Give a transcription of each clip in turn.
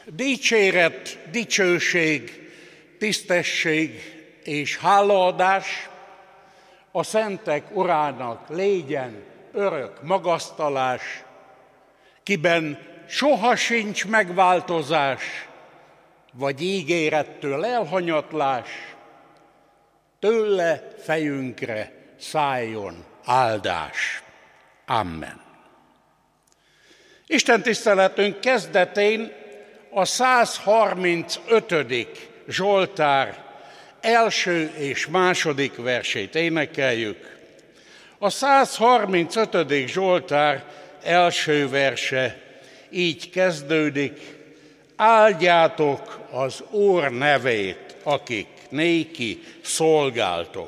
Dicséret, dicsőség, tisztesség és hálaadás a szentek urának légyen örök magasztalás, kiben soha sincs megváltozás, vagy ígérettől elhanyatlás, tőle fejünkre szálljon áldás. Amen. Isten tiszteletünk kezdetén a 135. Zsoltár első és második versét énekeljük. A 135. Zsoltár első verse így kezdődik: áldjátok az Úr nevét, akik néki szolgáltok.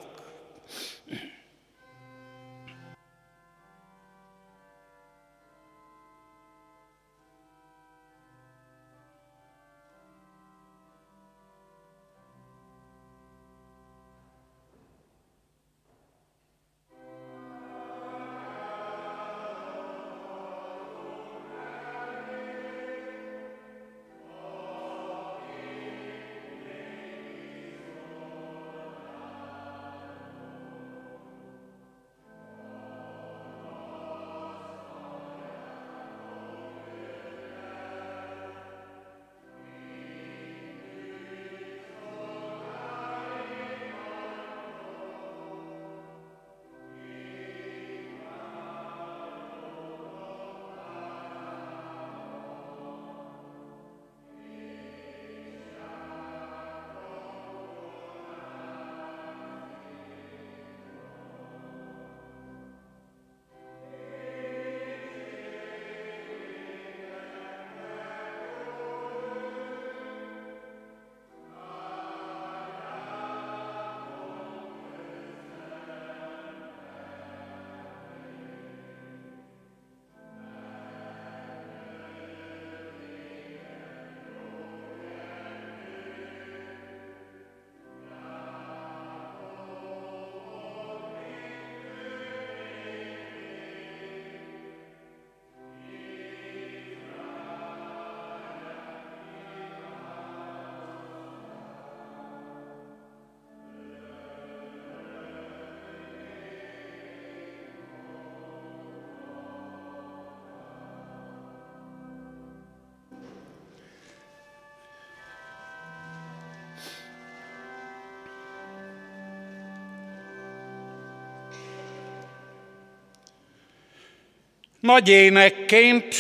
Nagy énekként,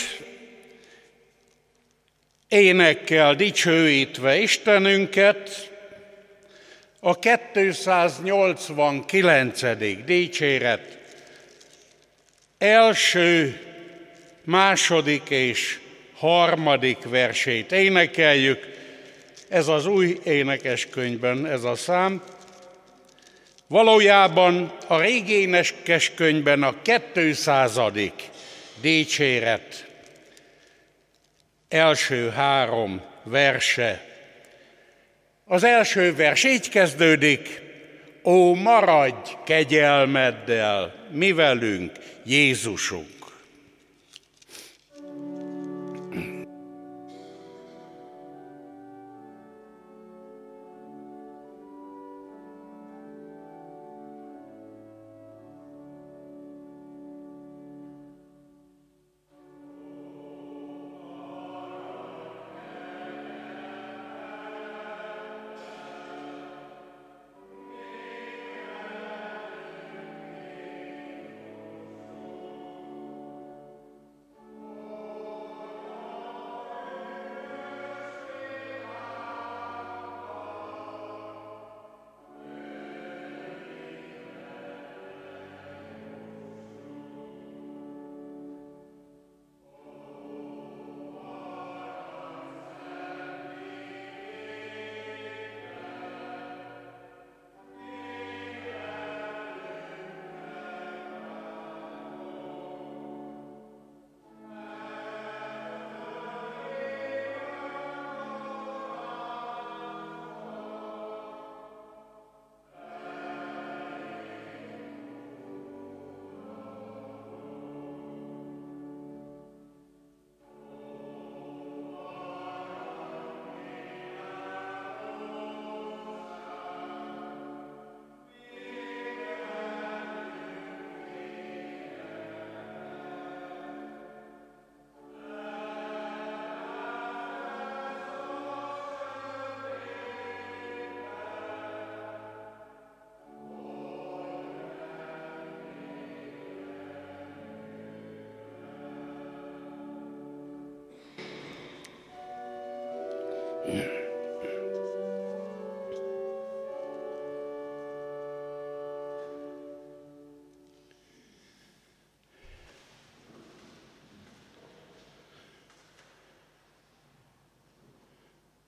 énekkel dicsőítve Istenünket, a 289. dicséret első, második és harmadik versét énekeljük. Ez az új énekeskönyvben ez a szám. Valójában a régi énekeskönyvben a 200. dicséret első 3 verse. Az első vers így kezdődik: ó, maradj kegyelmeddel mi velünk, Jézusunk!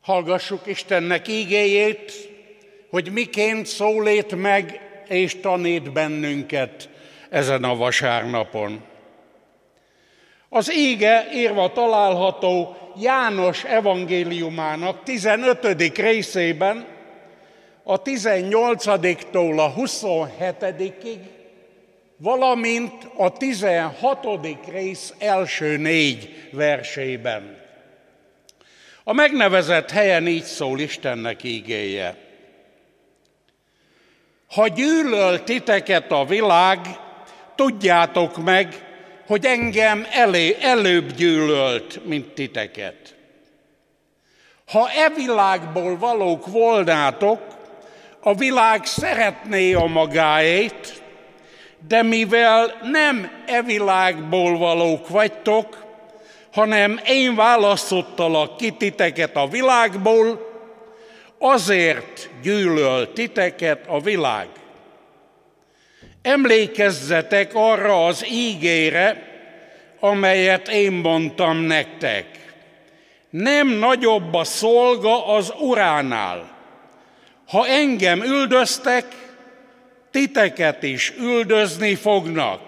Hallgassuk Istennek ígéjét, hogy miként szólít meg és tanít bennünket ezen a vasárnapon. Az íge írva található János evangéliumának 15. részében, a 18-tól a 27-ig, valamint a 16. rész első 4 versében. A megnevezett helyen így szól Istennek ígéje. Ha gyűlöl titeket a világ, tudjátok meg, hogy engem előbb gyűlölt, mint titeket. Ha e világból valók volnátok, a világ szeretné a magáét, de mivel nem e világból valók vagytok, hanem én választottalak ki titeket a világból, azért gyűlöl titeket a világ. Emlékezzetek arra az ígére, amelyet én mondtam nektek. Nem nagyobb a szolga az uránál. Ha engem üldöztek, titeket is üldözni fognak.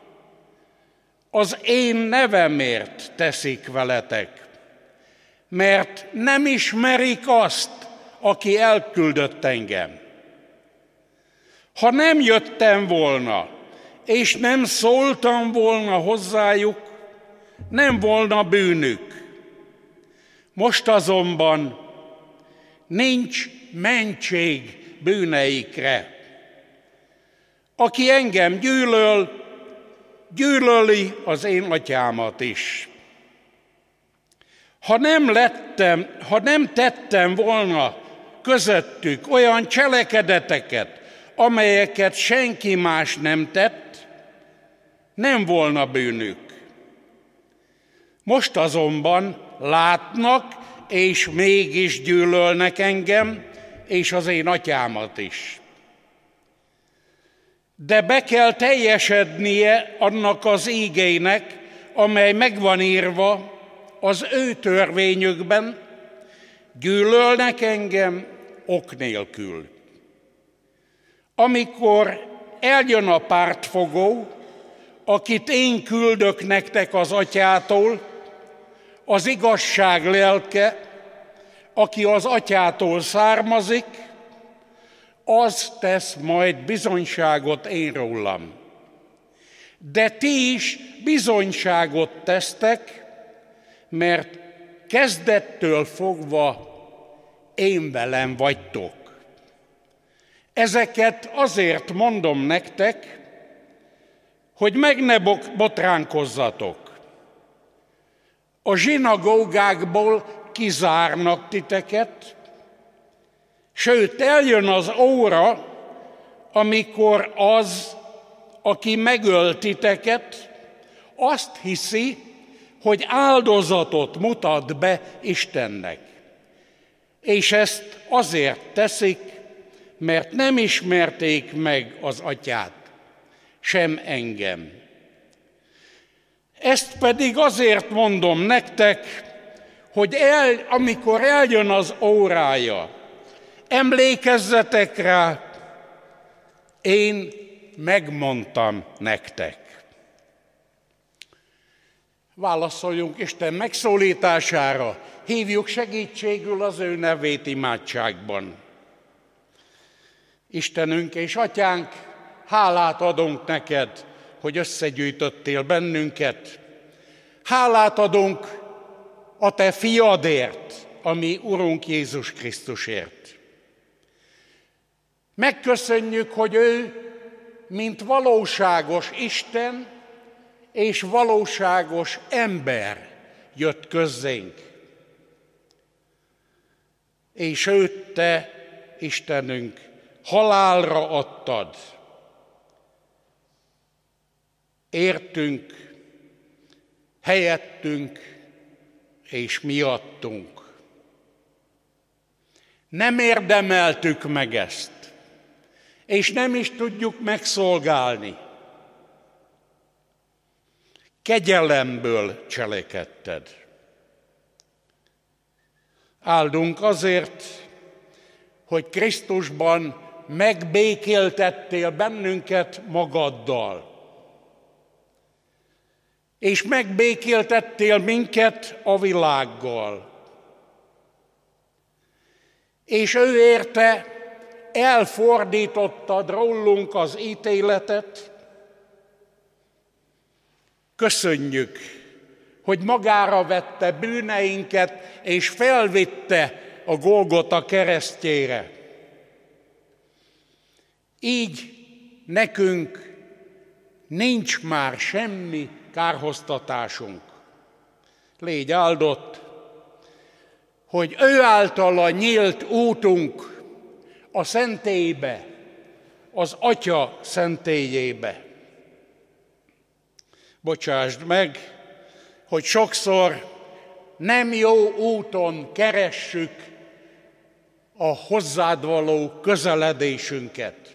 Az én nevemért teszik veletek, mert nem ismerik azt, aki elküldött engem. Ha nem jöttem volna, és nem szóltam volna hozzájuk, nem volna bűnük. Most azonban nincs mentség bűneikre. Aki engem gyűlöl, gyűlöli az én atyámat is. Ha nem tettem volna közöttük olyan cselekedeteket, amelyeket senki más nem tett, nem volna bűnük. Most azonban látnak, és mégis gyűlölnek engem, és az én atyámat is. De be kell teljesednie annak az ígének, amely megvan írva az ő törvényükben, gyűlölnek engem ok nélkül. Amikor eljön a pártfogó, akit én küldök nektek az atyától, az igazság lelke, aki az atyától származik, az tesz majd bizonyságot én rólam. De ti is bizonyságot tesztek, mert kezdettől fogva én velem vagytok. Ezeket azért mondom nektek, hogy meg ne botránkozzatok. A zsinagógákból kizárnak titeket, sőt, eljön az óra, amikor az, aki megöl titeket, azt hiszi, hogy áldozatot mutat be Istennek. És ezt azért teszik, mert nem ismerték meg az atyát, sem engem. Ezt pedig azért mondom nektek, hogy amikor eljön az órája, emlékezzetek rá, én megmondtam nektek. Válaszoljunk Isten megszólítására, hívjuk segítségül az ő nevét imádságban. Istenünk és Atyánk, hálát adunk neked, hogy összegyűjtöttél bennünket. Hálát adunk a te fiadért, a mi Urunk Jézus Krisztusért. Megköszönjük, hogy ő, mint valóságos Isten és valóságos ember jött közzénk. És őt te, Istenünk, halálra adtad. Értünk, helyettünk és miattunk. Nem érdemeltük meg ezt, és nem is tudjuk megszolgálni. Kegyelemből cselekedted. Áldunk azért, hogy Krisztusban megbékéltettél bennünket magaddal, és megbékéltettél minket a világgal. És ő érte elfordítottad rólunk az ítéletet. Köszönjük, hogy magára vette bűneinket, és felvitte a Golgota keresztjére. Így nekünk nincs már semmi kárhoztatásunk. Légy áldott, hogy ő általa nyílt útunk a szentélybe, az Atya szentélyébe. Bocsásd meg, hogy sokszor nem jó úton keressük a hozzád való közeledésünket.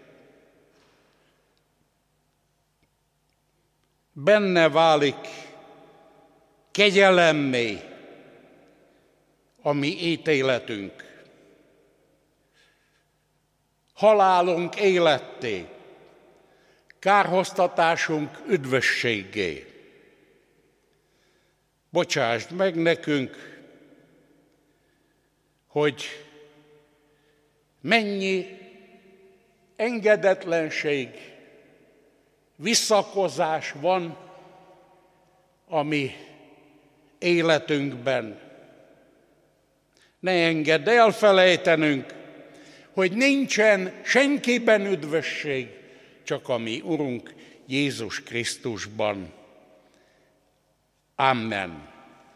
Benne válik kegyelemmé a mi ítéletünk, halálunk életté, kárhoztatásunk üdvösségé. Bocsásd meg nekünk, hogy mennyi engedetlenség, visszakozás van a mi életünkben. Ne engedd elfelejtenünk, hogy nincsen senkiben üdvösség, csak a mi Urunk Jézus Krisztusban. Amen.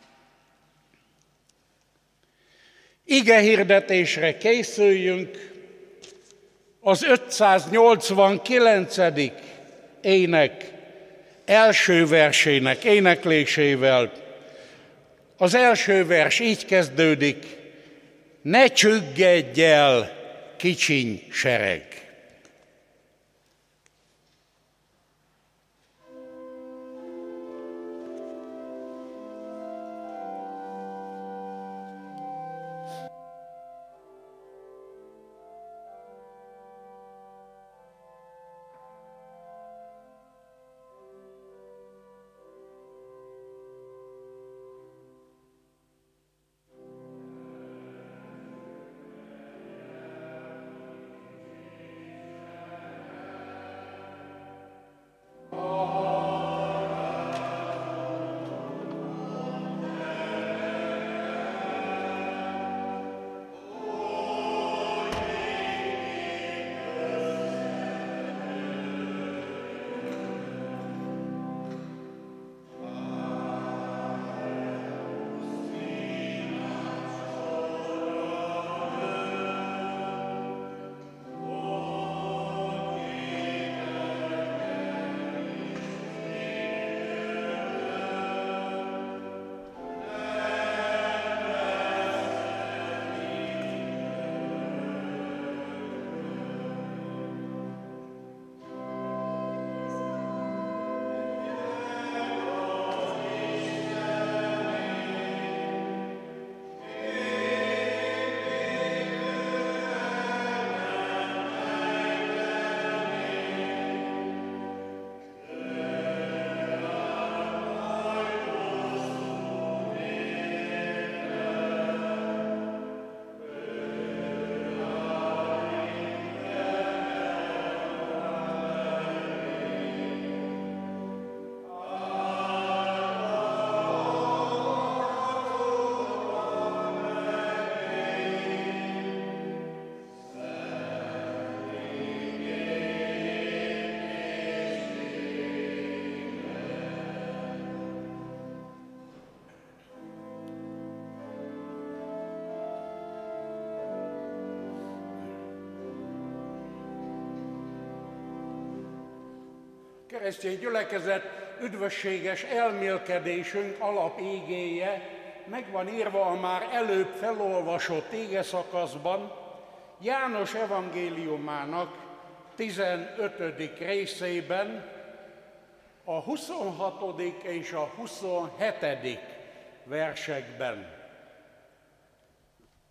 Ige hirdetésre készüljünk az 589. ének első versének éneklésével. Az első vers így kezdődik: ne csüggedj el, kicsiny sereg! Keresztény gyülekezet üdvösséges elmélkedésünk alapigéje meg van írva a már előbb felolvasott igeszakaszban, János evangéliumának 15. részében, a 26. és a 27. versekben.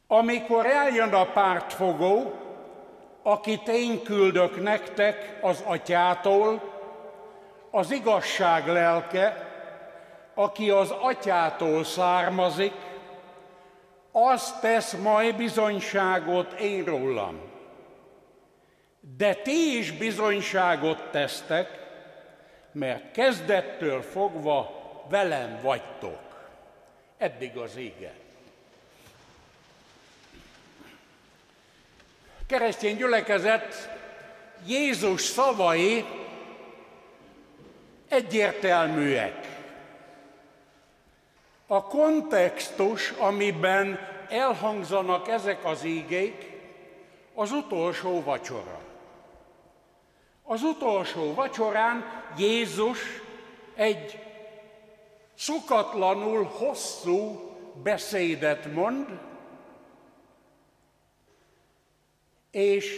Amikor eljön a pártfogó, akit én küldök nektek az Atyától, az igazság lelke, aki az Atyától származik, az tesz majd bizonyságot én rólam. De ti is bizonyságot tesztek, mert kezdettől fogva velem vagytok. Eddig az ige. Keresztény gyülekezet, Jézus szavai egyértelműek. A kontextus, amiben elhangzanak ezek az ígék, az utolsó vacsora. Az utolsó vacsorán Jézus egy szokatlanul hosszú beszédet mond, és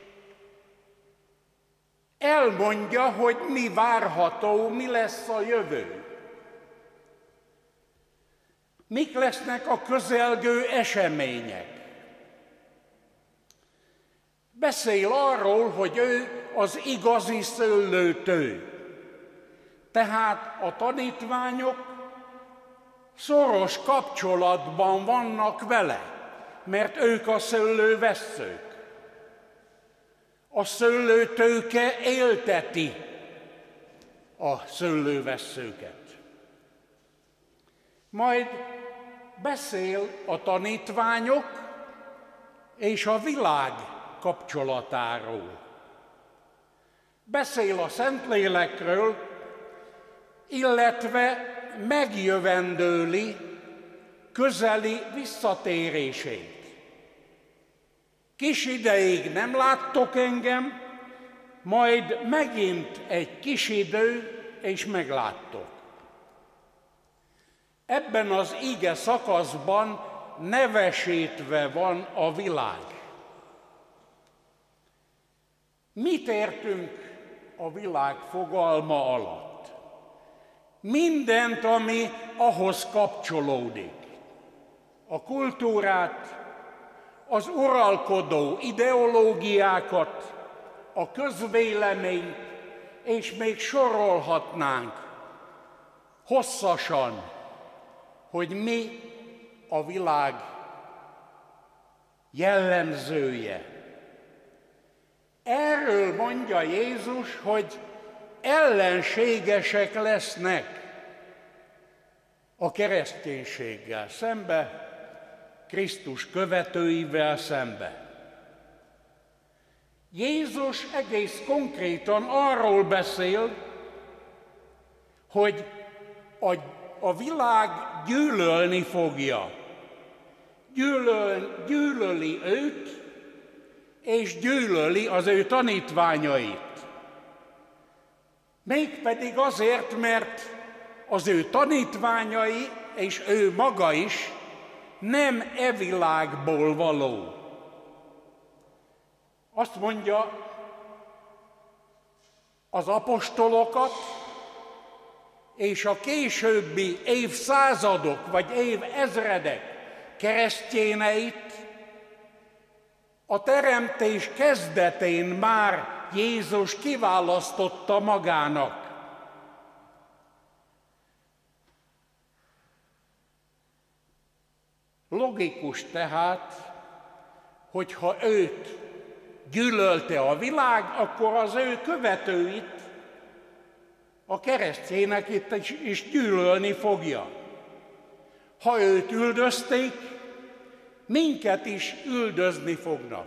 elmondja, hogy mi várható, mi lesz a jövő. Mik lesznek a közelgő események. Beszél arról, hogy ő az igazi szőlőtő. Tehát a tanítványok szoros kapcsolatban vannak vele, mert ők a szőlővesszők. A szőlőtőke élteti a szőlővesszőket. Majd beszél a tanítványok és a világ kapcsolatáról. Beszél a Szentlélekről, illetve megjövendőli közeli visszatérését. Kis ideig nem láttok engem, majd megint egy kis idő, és megláttok. Ebben az ige szakaszban nevesítve van a világ. Mit értünk a világ fogalma alatt? Mindent, ami ahhoz kapcsolódik. A kultúrát, az uralkodó ideológiákat, a közvéleményt, és még sorolhatnánk hosszasan, hogy mi a világ jellemzője. Erről mondja Jézus, hogy ellenségesek lesznek a kereszténységgel szembe, Krisztus követőivel szembe. Jézus egész konkrétan arról beszél, hogy a világ gyűlölni fogja. Gyűlöli őt, és gyűlöli az ő tanítványait. Mégpedig azért, mert az ő tanítványai, és ő maga is nem e világból való. Azt mondja, az apostolokat és a későbbi évszázadok vagy évezredek keresztjéneit a teremtés kezdetén már Jézus kiválasztotta magának. Logikus tehát, hogyha őt gyűlölte a világ, akkor az ő követőit, a keresztényeket is gyűlölni fogja. Ha őt üldözték, minket is üldözni fognak.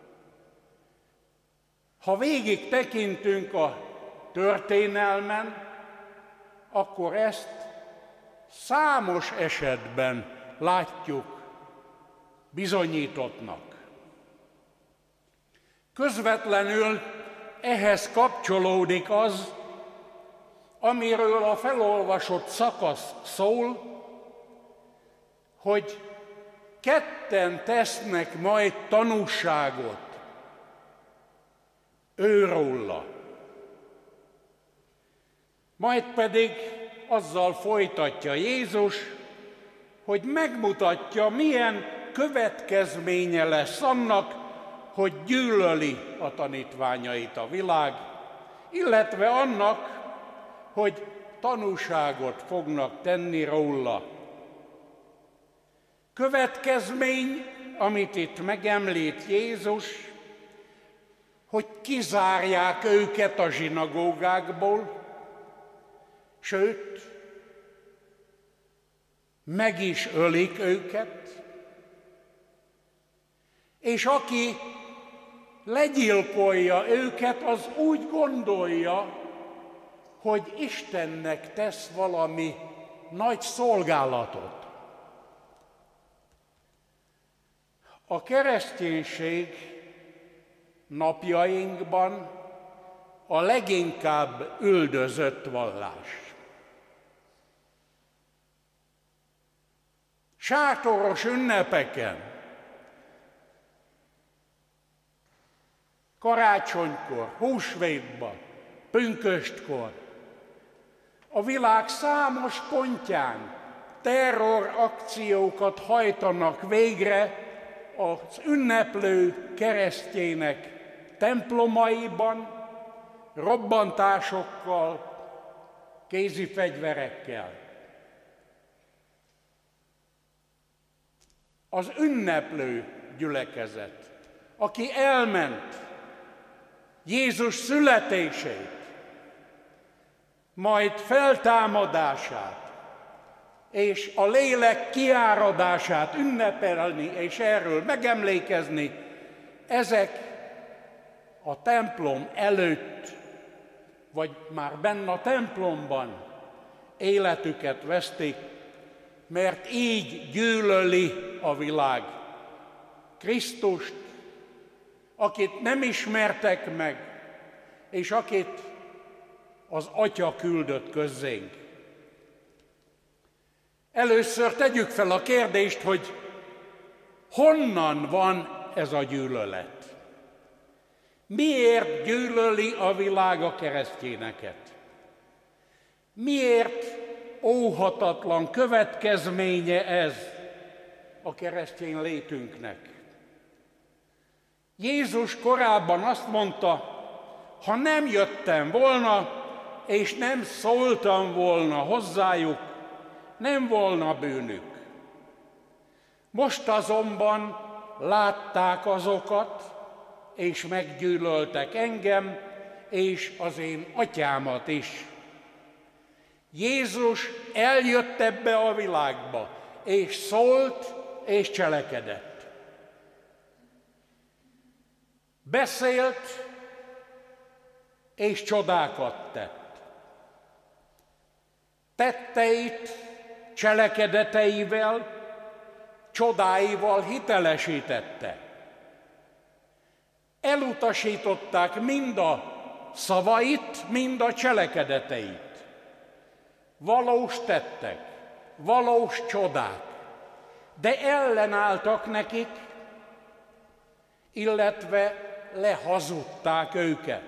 Ha végig tekintünk a történelmen, akkor ezt számos esetben látjuk bizonyítottnak. Közvetlenül ehhez kapcsolódik az, amiről a felolvasott szakasz szól, hogy ketten tesznek majd tanúságot őróla. Majd pedig azzal folytatja Jézus, hogy megmutatja, milyen következménye lesz annak, hogy gyűlöli a tanítványait a világ, illetve annak, hogy tanúságot fognak tenni róla. Következmény, amit itt megemlít Jézus, hogy kizárják őket a zsinagógákból, sőt, meg is ölik őket, és aki legyilkolja őket, az úgy gondolja, hogy Istennek tesz valami nagy szolgálatot. A kereszténység napjainkban a leginkább üldözött vallás. Sátoros ünnepeken, karácsonykor, húsvétban, pünköstkor, a világ számos pontján terrorakciókat hajtanak végre az ünneplő keresztjének templomaiban, robbantásokkal, kézi fegyverekkel. Az ünneplő gyülekezet, aki elment Jézus születését, majd feltámadását, és a lélek kiáradását ünnepelni, és erről megemlékezni, ezek a templom előtt, vagy már benne a templomban életüket vesztik, mert így gyűlöli a világ Krisztust, akit nem ismertek meg, és akit az Atya küldött közzénk. Először tegyük fel a kérdést, hogy honnan van ez a gyűlölet? Miért gyűlöli a világ a keresztényeket? Miért óhatatlan következménye ez a keresztény létünknek? Jézus korábban azt mondta, ha nem jöttem volna, és nem szóltam volna hozzájuk, nem volna bűnük. Most azonban látták azokat, és meggyűlöltek engem, és az én atyámat is. Jézus eljött ebbe a világba, és szólt, és cselekedett. Beszélt, és csodákat tett. Tetteit, cselekedeteivel, csodáival hitelesítette. Elutasították mind a szavait, mind a cselekedeteit. Valós tettek, valós csodák, de ellenálltak nekik, illetve lehazudták őket.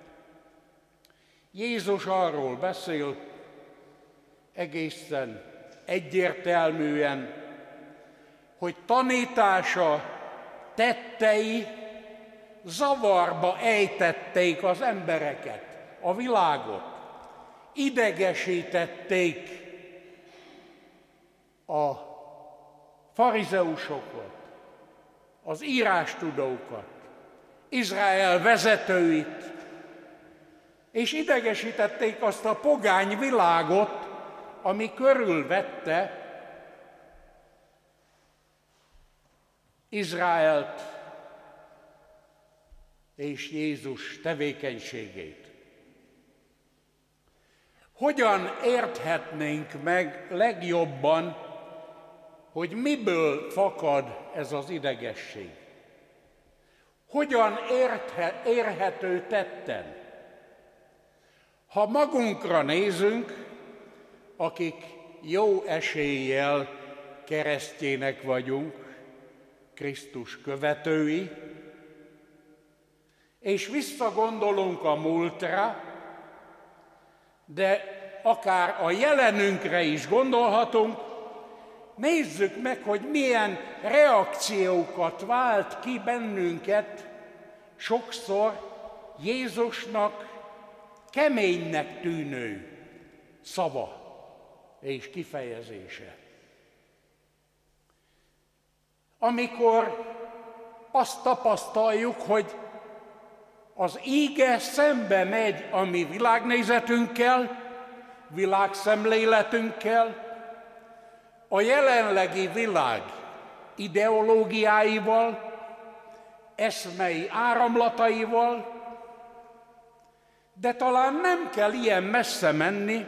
Jézus arról beszél egészen egyértelműen, hogy tanítása, tettei zavarba ejtették az embereket, a világot, idegesítették a farizeusokat, az írástudókat, Izrael vezetőit, és idegesítették azt a pogány világot, ami körülvette Izraelt és Jézus tevékenységét. Hogyan érthetnénk meg legjobban, hogy miből fakad ez az idegesség? Hogyan érhető tetten? Ha magunkra nézünk, akik jó eséllyel keresztjének vagyunk, Krisztus követői, és visszagondolunk a múltra, de akár a jelenünkre is gondolhatunk, nézzük meg, hogy milyen reakciókat vált ki bennünket sokszor Jézusnak keménynek tűnő szava és kifejezése. Amikor azt tapasztaljuk, hogy az íge szembe megy a mi világnézetünkkel, világszemléletünkkel, a jelenlegi világ ideológiáival, eszmei áramlataival, de talán nem kell ilyen messze menni,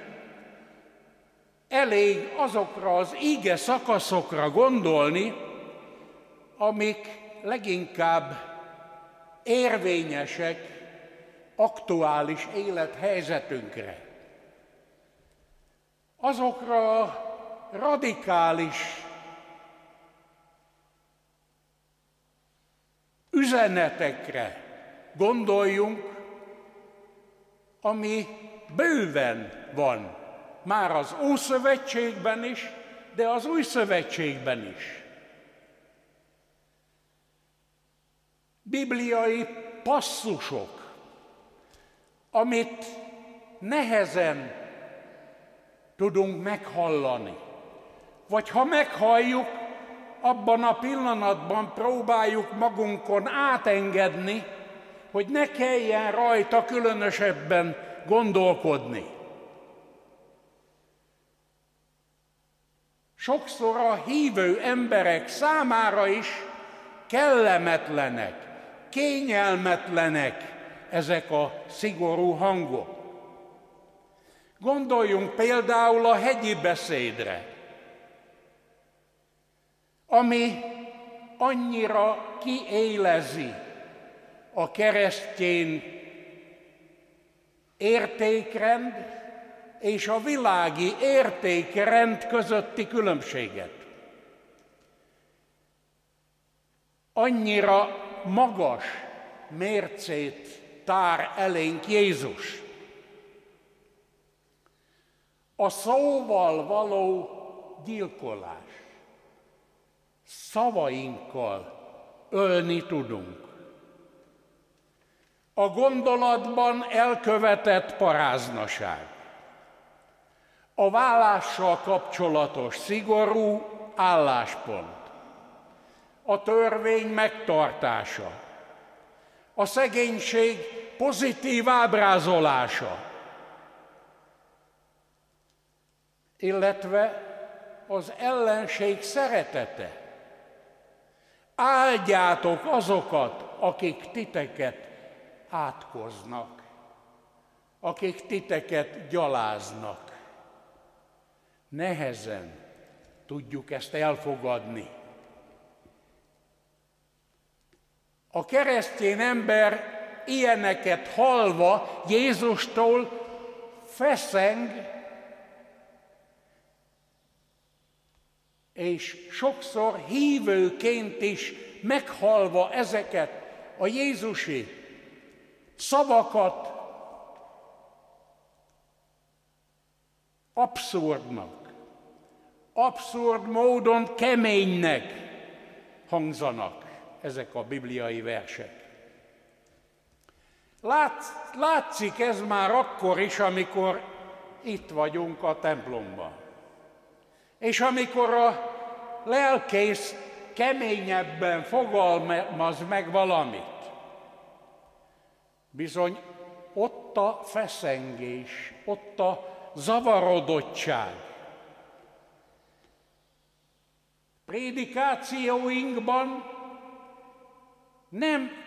elég azokra az íge szakaszokra gondolni, amik leginkább érvényesek aktuális élethelyzetünkre. Azokra a radikális üzenetekre gondoljunk, ami bőven van, már az Ószövetségben is, de az Új Szövetségben is. Bibliai passzusok, amit nehezen tudunk meghallani. Vagy ha meghalljuk, abban a pillanatban próbáljuk magunkon átengedni, hogy ne kelljen rajta különösebben gondolkodni. Sokszor a hívő emberek számára is kellemetlenek, kényelmetlenek ezek a szigorú hangok. Gondoljunk például a hegyi beszédre, ami annyira kiélezi a keresztény értékrend és a világi értékrend közötti különbséget. Annyira magas mércét tár elénk Jézus. A szóval való gyilkolás. Szavainkkal ölni tudunk. A gondolatban elkövetett paráznaság. A vállással kapcsolatos szigorú álláspont. A törvény megtartása. A szegénység pozitív ábrázolása. Illetve az ellenség szeretete. Áldjátok azokat, akik titeket átkoznak, akik titeket gyaláznak. Nehezen tudjuk ezt elfogadni. A keresztény ember ilyeneket hallva Jézustól feszeng, és sokszor hívőként is meghalva ezeket a jézusi szavakat abszurd módon keménynek hangzanak ezek a bibliai versek. Látszik ez már akkor is, amikor itt vagyunk a templomban. És amikor a lelkész keményebben fogalmaz meg valamit, bizony ott a feszengés, ott a zavarodottság. Prédikációinkban nem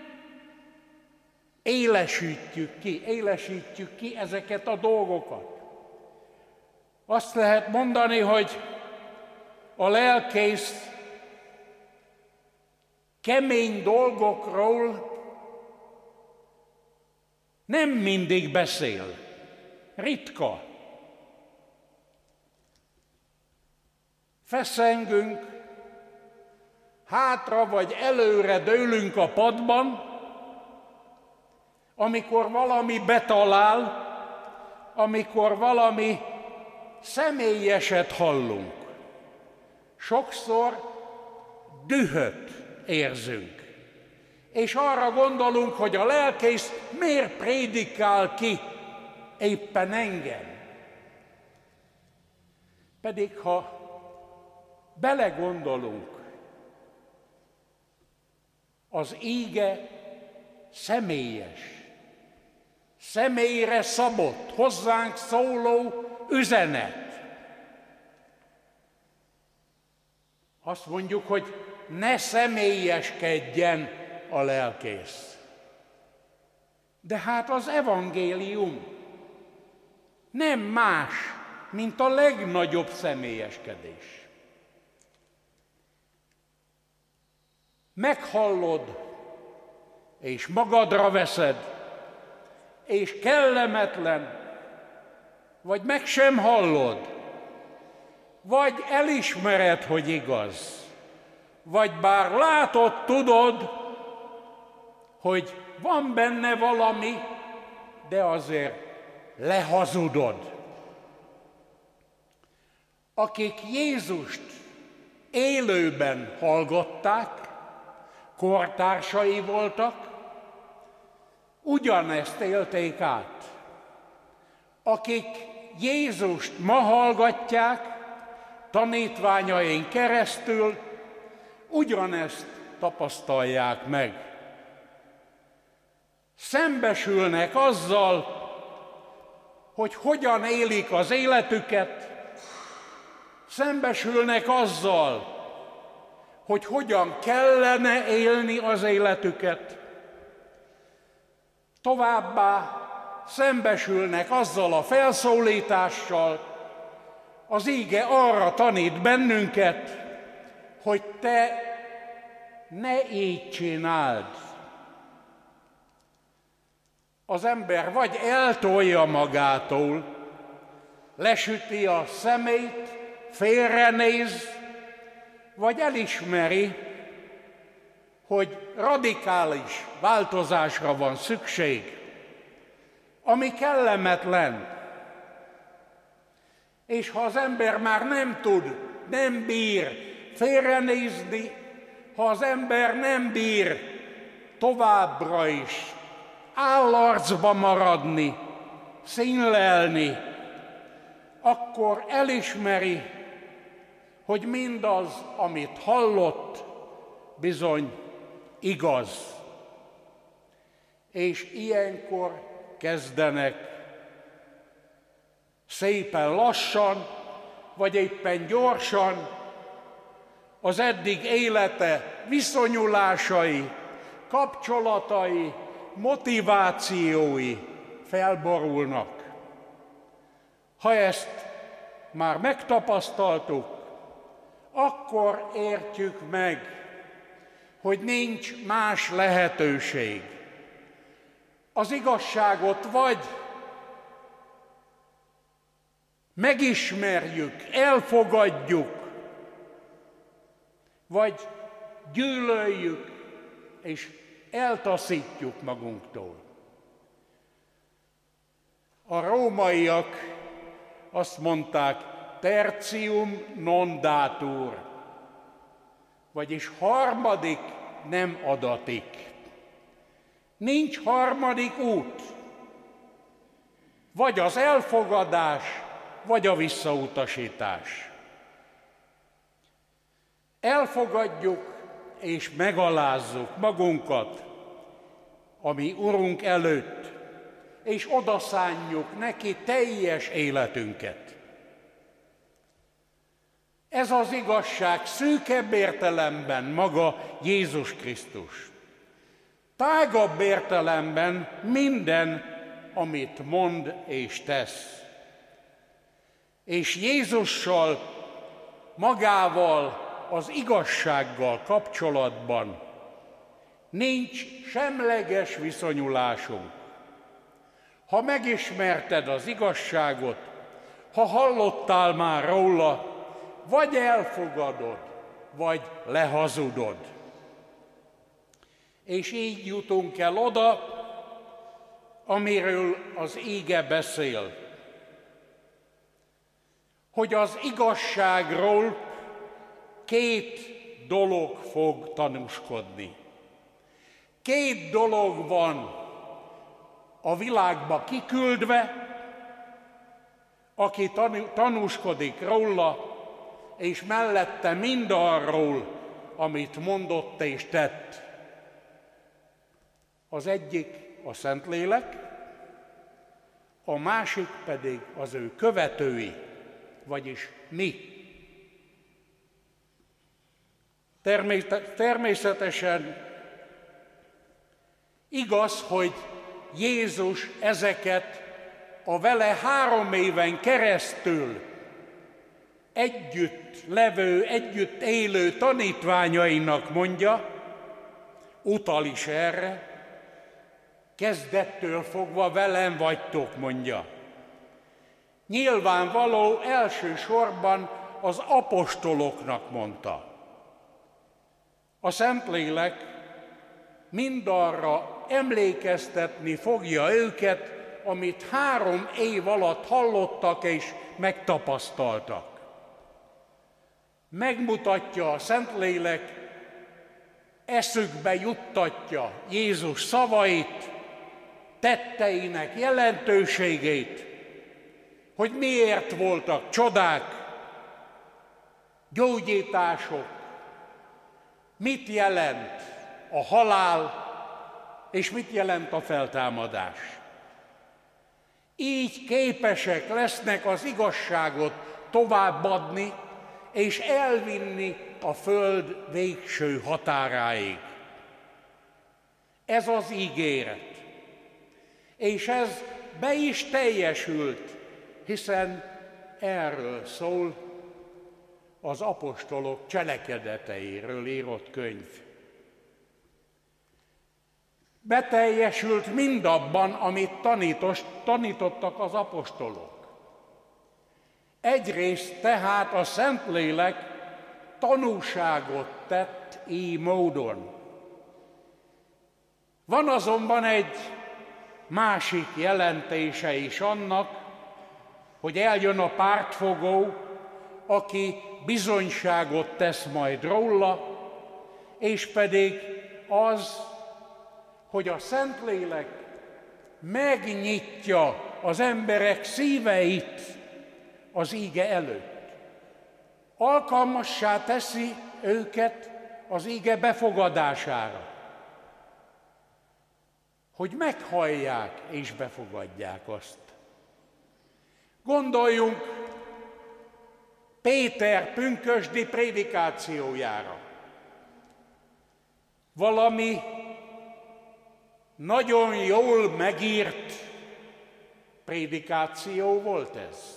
élesítjük ki ezeket a dolgokat. Azt lehet mondani, hogy a lelkész kemény dolgokról nem mindig beszél, ritka. Feszengünk, hátra vagy előre dőlünk a padban, amikor valami betalál, amikor valami személyeset hallunk. sokszor dühöt érzünk. És arra gondolunk, hogy a lelkész miért prédikál ki éppen engem. Pedig ha belegondolunk, az íge személyes, személyre szabott, hozzánk szóló üzenet. Azt mondjuk, hogy ne személyeskedjen a lelkész. De hát az evangélium nem más, mint a legnagyobb személyeskedés. Meghallod, és magadra veszed, és kellemetlen, vagy meg sem hallod, vagy elismered, hogy igaz, vagy bár látod, tudod, hogy van benne valami, de azért lehazudod. Akik Jézust élőben hallgatták, kortársai voltak, ugyanezt élték át. Akik Jézust ma hallgatják, tanítványain keresztül, ugyanezt tapasztalják meg. Szembesülnek azzal, hogy hogyan élik az életüket, szembesülnek azzal, hogy hogyan kellene élni az életüket. Továbbá szembesülnek azzal a felszólítással, az íge arra tanít bennünket, hogy te ne így csináld. Az ember vagy eltolja magától, lesüti a szemét, félrenéz, vagy elismeri, hogy radikális változásra van szükség, ami kellemetlen. És ha az ember már nem tud, nem bír félrenézni, ha az ember nem bír továbbra is állarcba maradni, színlelni, akkor elismeri, hogy mindaz, amit hallott, bizony igaz. És ilyenkor kezdenek szépen lassan, vagy éppen gyorsan az eddig élete viszonyulásai, kapcsolatai, motivációi felborulnak. Ha ezt már megtapasztaltuk, akkor értjük meg, hogy nincs más lehetőség. Az igazságot vagy megismerjük, elfogadjuk, vagy gyűlöljük és eltaszítjuk magunktól. A rómaiak azt mondták, tertium non datur, vagyis harmadik nem adatik. Nincs harmadik út, vagy az elfogadás, vagy a visszautasítás. Elfogadjuk és megalázzuk magunkat a mi Urunk előtt, és odaszánjuk neki teljes életünket. Ez az igazság szűkebb értelemben maga Jézus Krisztus. Tágabb értelemben minden, amit mond és tesz. És Jézussal, magával, az igazsággal kapcsolatban nincs semleges viszonyulásunk. Ha megismerted az igazságot, ha hallottál már róla, vagy elfogadod, vagy lehazudod. És így jutunk el oda, amiről az íge beszél. Hogy az igazságról két dolog fog tanúskodni. Két dolog van a világba kiküldve, aki tanúskodik róla, és mellette mindarról, amit mondott és tett. Az egyik a Szentlélek, a másik pedig az ő követői, vagyis mi. Természetesen igaz, hogy Jézus ezeket a vele 3 éven keresztül együtt levő, együtt élő tanítványainak mondja, utal is erre, kezdettől fogva velem vagytok, mondja. Nyilvánvaló elsősorban az apostoloknak mondta. A Szentlélek mindarra emlékeztetni fogja őket, amit 3 év alatt hallottak és megtapasztaltak. Megmutatja a Szentlélek, eszükbe juttatja Jézus szavait, tetteinek jelentőségét, hogy miért voltak csodák, gyógyítások, mit jelent a halál, és mit jelent a feltámadás. Így képesek lesznek az igazságot továbbadni, és elvinni a föld végső határáig. Ez az ígéret. És ez be is teljesült, hiszen erről szól az apostolok cselekedeteiről írott könyv. Beteljesült mindabban, amit tanítottak az apostolok. Egyrészt tehát a Szentlélek tanúságot tett így módon. Van azonban egy másik jelentése is annak, hogy eljön a pártfogó, aki bizonyságot tesz majd róla, és pedig az, hogy a Szentlélek megnyitja az emberek szíveit az íge előtt. Alkalmassá teszi őket az íge befogadására, hogy meghallják és befogadják azt. Gondoljunk Péter pünkösdi prédikációjára. Valami nagyon jól megírt prédikáció volt ez.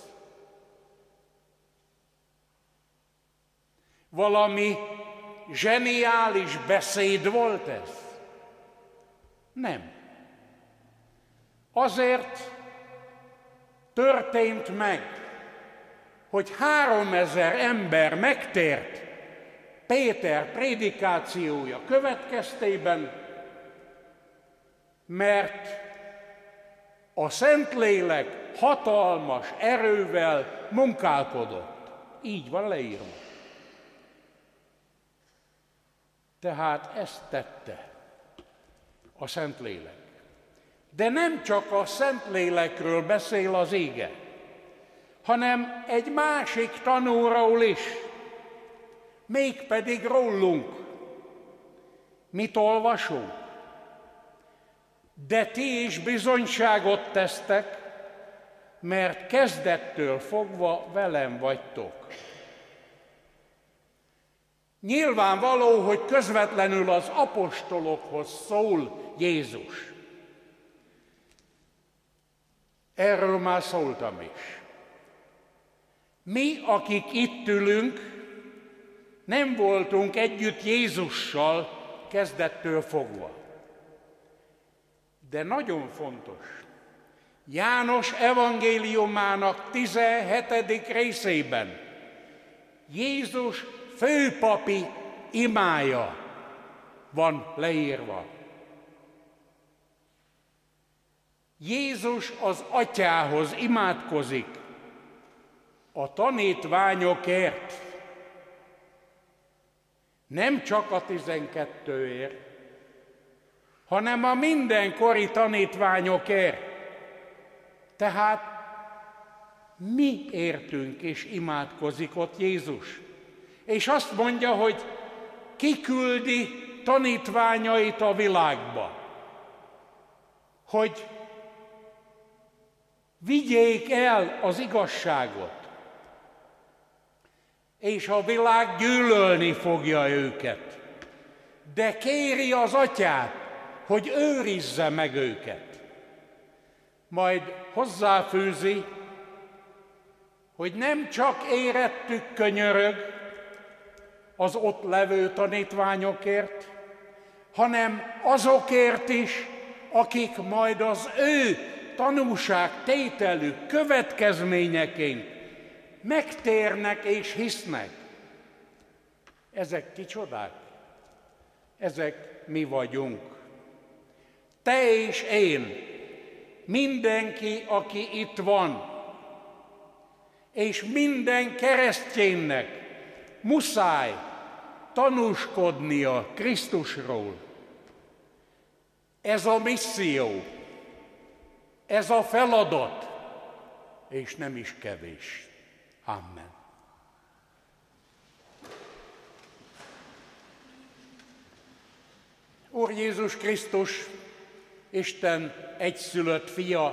Valami zseniális beszéd volt ez? Nem. Azért történt meg, hogy 3000 ember megtért Péter prédikációja következtében, mert a Szentlélek hatalmas erővel munkálkodott. Így van leírva. Tehát ezt tette a Szentlélek. De nem csak a Szentlélekről beszél az íge, hanem egy másik tanúról is, mégpedig rólunk. Mit olvasunk? De ti is bizonyságot tesztek, mert kezdettől fogva velem vagytok. Nyilvánvaló, hogy közvetlenül az apostolokhoz szól Jézus. Erről már szóltam is. Mi, akik itt ülünk, nem voltunk együtt Jézussal kezdettől fogva. De nagyon fontos, János evangéliumának 17. részében Jézus főpapi imája van leírva. Jézus az Atyához imádkozik a tanítványokért. Nem csak a 12-ért, hanem a mindenkori tanítványokért. Tehát mi értünk és imádkozik ott Jézus. És azt mondja, hogy kiküldi tanítványait a világba, hogy vigyék el az igazságot, és a világ gyűlölni fogja őket. De kéri az Atyát, hogy őrizze meg őket. Majd hozzáfűzi, hogy nem csak érettük könyörög az ott levő tanítványokért, hanem azokért is, akik majd az ő tanúságtételük következményeként megtérnek és hisznek. Ezek kicsodák? Ezek mi vagyunk. Te és én, mindenki, aki itt van, és minden kereszténynek muszáj tanúskodnia Krisztusról. Ez a misszió, ez a feladat, és nem is kevés. Amen. Úr Jézus Krisztus, Isten egyszülött fia,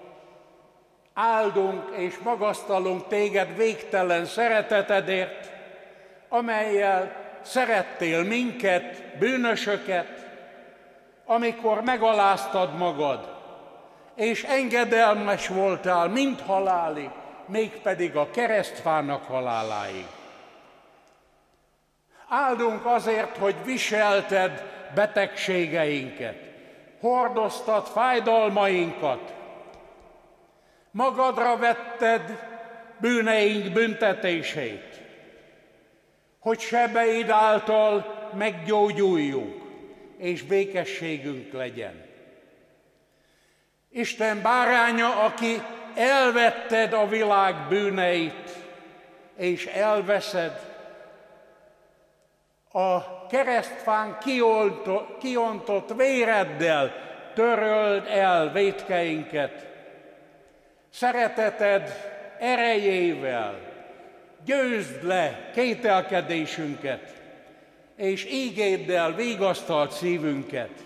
áldunk és magasztalunk téged végtelen szeretetedért, amellyel szerettél minket, bűnösöket, amikor megaláztad magad, és engedelmes voltál mind halálig, mégpedig a keresztfának haláláig. Áldunk azért, hogy viselted betegségeinket, hordoztad fájdalmainkat, magadra vetted bűneink büntetését, hogy sebeid által meggyógyuljunk, és békességünk legyen. Isten báránya, aki elvetted a világ bűneit, és elveszed, a keresztfán kiontott véreddel töröld el vétkeinket. Szereteted erejével győzd le kételkedésünket, és ígéddel vigasztald szívünket.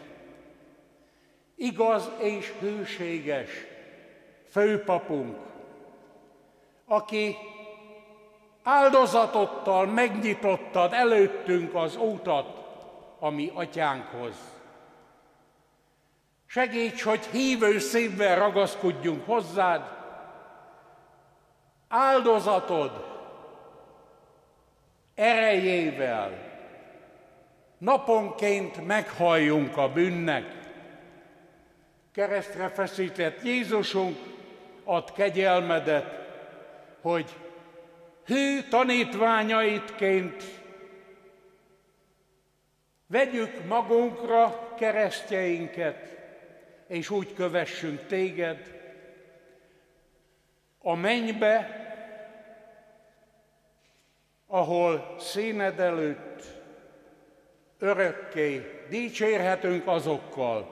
Igaz és hűséges főpapunk, aki áldozatottal megnyitottad előttünk az utat a mi atyánkhoz. Segíts, hogy hívő szívvel ragaszkodjunk hozzád, áldozatod erejével naponként meghalljunk a bűnnek. Keresztre feszített Jézusunk, add kegyelmedet, hogy hű tanítványaidként vegyük magunkra keresztjeinket, és úgy kövessünk téged a mennybe, ahol színed előtt örökké dicsérhetünk azokkal,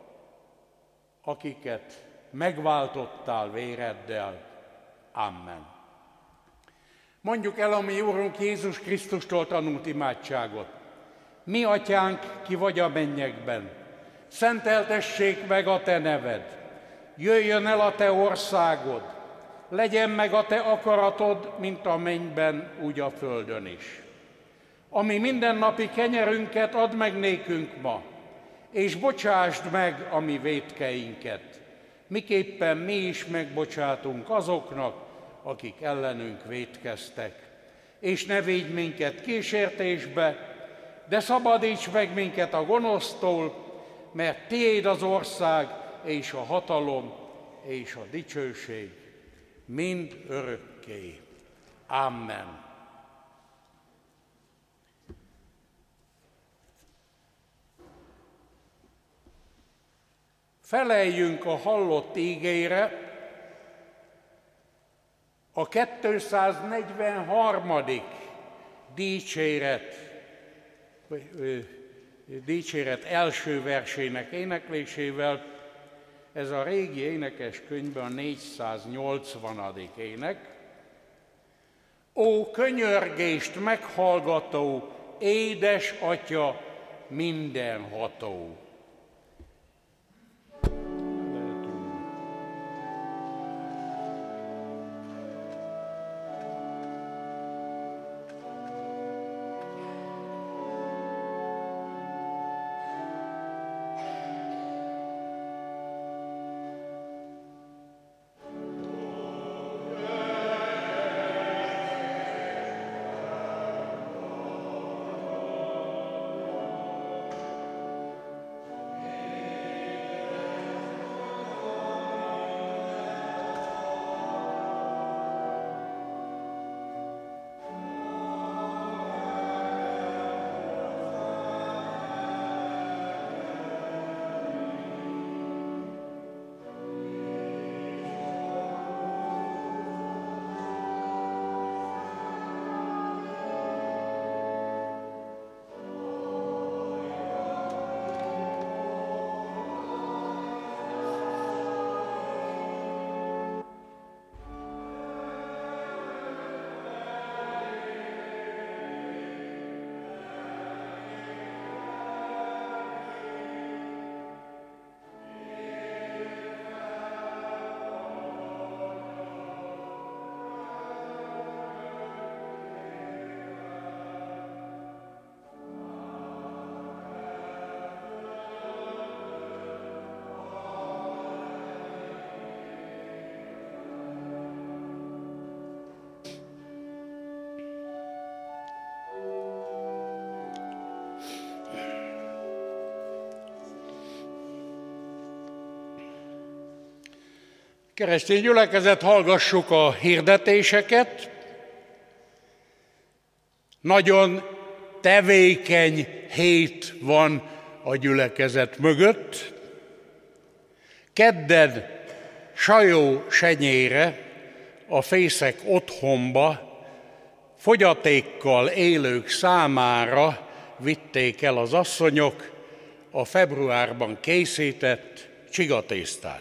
akiket megváltottál véreddel. Amen. Mondjuk el a mi Úrunk Jézus Krisztustól tanult imádságot. Mi atyánk, ki vagy a mennyekben, szenteltessék meg a te neved, jöjjön el a te országod, legyen meg a te akaratod, mint a mennyben, úgy a földön is. Ami mindennapi kenyerünket add meg nékünk ma, és bocsásd meg a mi vétkeinket, miképpen mi is megbocsátunk azoknak, akik ellenünk vétkeztek. És ne védj minket kísértésbe, de szabadíts meg minket a gonosztól, mert tiéd az ország, és a hatalom, és a dicsőség, mind örökké. Amen. Feleljünk a hallott ígére, a 243. dicséret dicséret első versének éneklésével. Ez a régi énekeskönyvben a 480. ének. Ó, könyörgést meghallgató, édes Atya mindenható! Keresztény gyülekezet, hallgassuk a hirdetéseket. Nagyon tevékeny hét van a gyülekezet mögött. Kedden Sajó-Senyére, a Fészek otthonba fogyatékkal élők számára vitték el az asszonyok a februárban készített csigatésztát.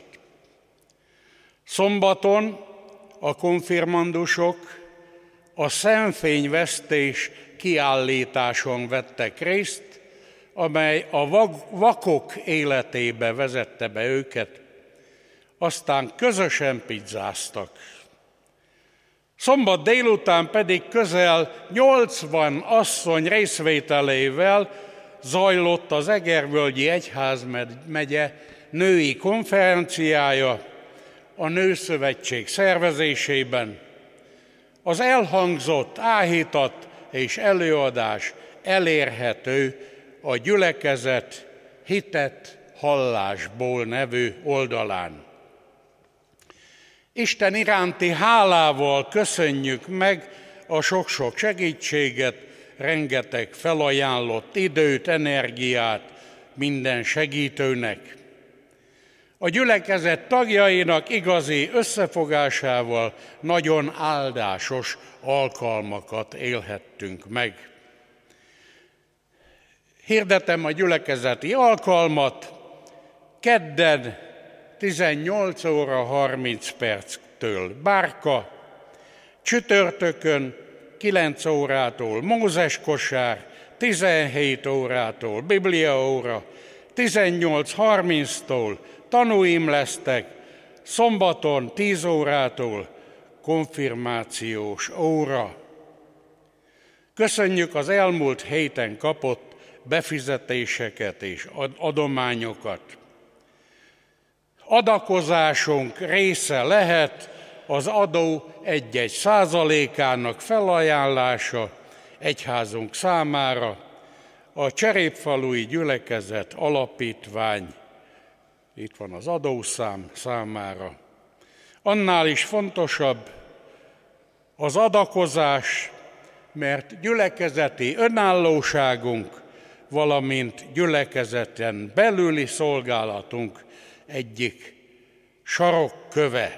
Szombaton a konfirmandusok a szemfényvesztés kiállításon vettek részt, amely a vakok életébe vezette be őket, aztán közösen pizzáztak. Szombat délután pedig közel 80 asszony részvételével zajlott az Egervölgyi Egyházmegye női konferenciája a Nőszövetség szervezésében. Az elhangzott áhítat és előadás elérhető a gyülekezet Hitet hallásból nevű oldalán. Isten iránti hálával köszönjük meg a sok-sok segítséget, rengeteg felajánlott időt, energiát minden segítőnek. A gyülekezet tagjainak igazi összefogásával nagyon áldásos alkalmakat élhettünk meg. Hirdetem a gyülekezeti alkalmat. Kedden 18 óra 30 perctől bárka, csütörtökön 9 órától Mózeskosár, 17 órától bibliaóra, 18:30-tól tanúim lesztek, szombaton 10 órától konfirmációs óra. Köszönjük az elmúlt héten kapott befizetéseket és adományokat. Adakozásunk része lehet az adó 1% felajánlása egyházunk számára, a Cserépfalui Gyülekezet Alapítvány, itt van az adószám számára. Annál is fontosabb az adakozás, mert gyülekezeti önállóságunk, valamint gyülekezeten belüli szolgálatunk egyik sarokköve.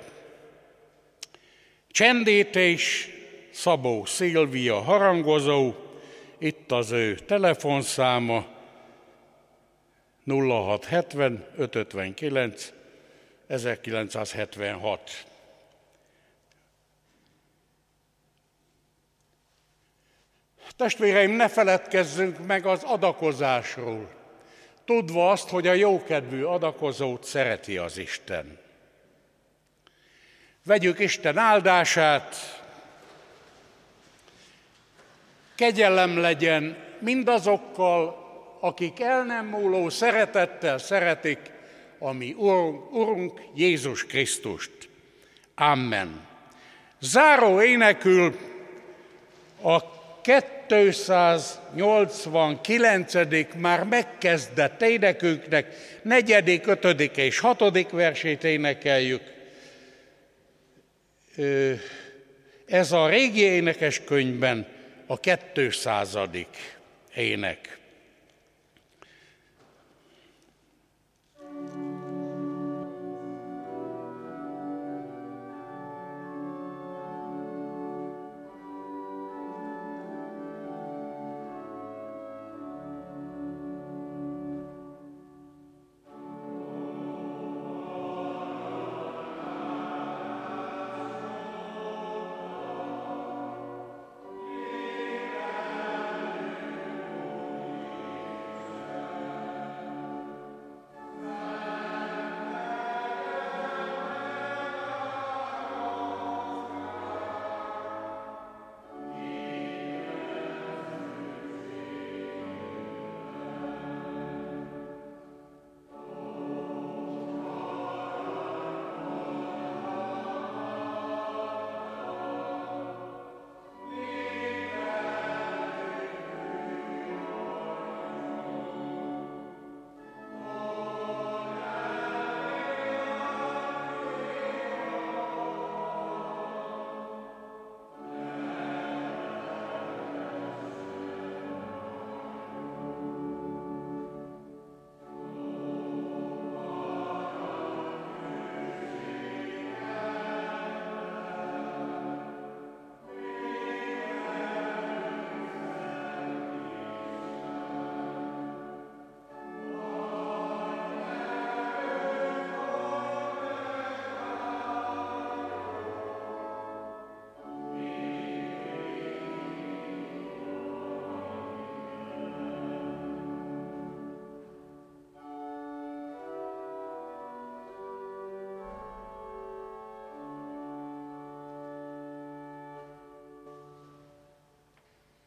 Csendítés Szabó Szilvia harangozó, itt az ő telefonszáma 0670 559 1976. Testvéreim, ne feledkezzünk meg az adakozásról, tudva azt, hogy a jókedvű adakozót szereti az Isten. Vegyük Isten áldását, kegyelem legyen mindazokkal, akik el nem múló szeretettel szeretik a mi Urunk Jézus Krisztust. Amen. Záró énekül a 289. már megkezdett énekünknek 4., 5. és 6. versét énekeljük. Ez a régi énekeskönyvben a 200. ének.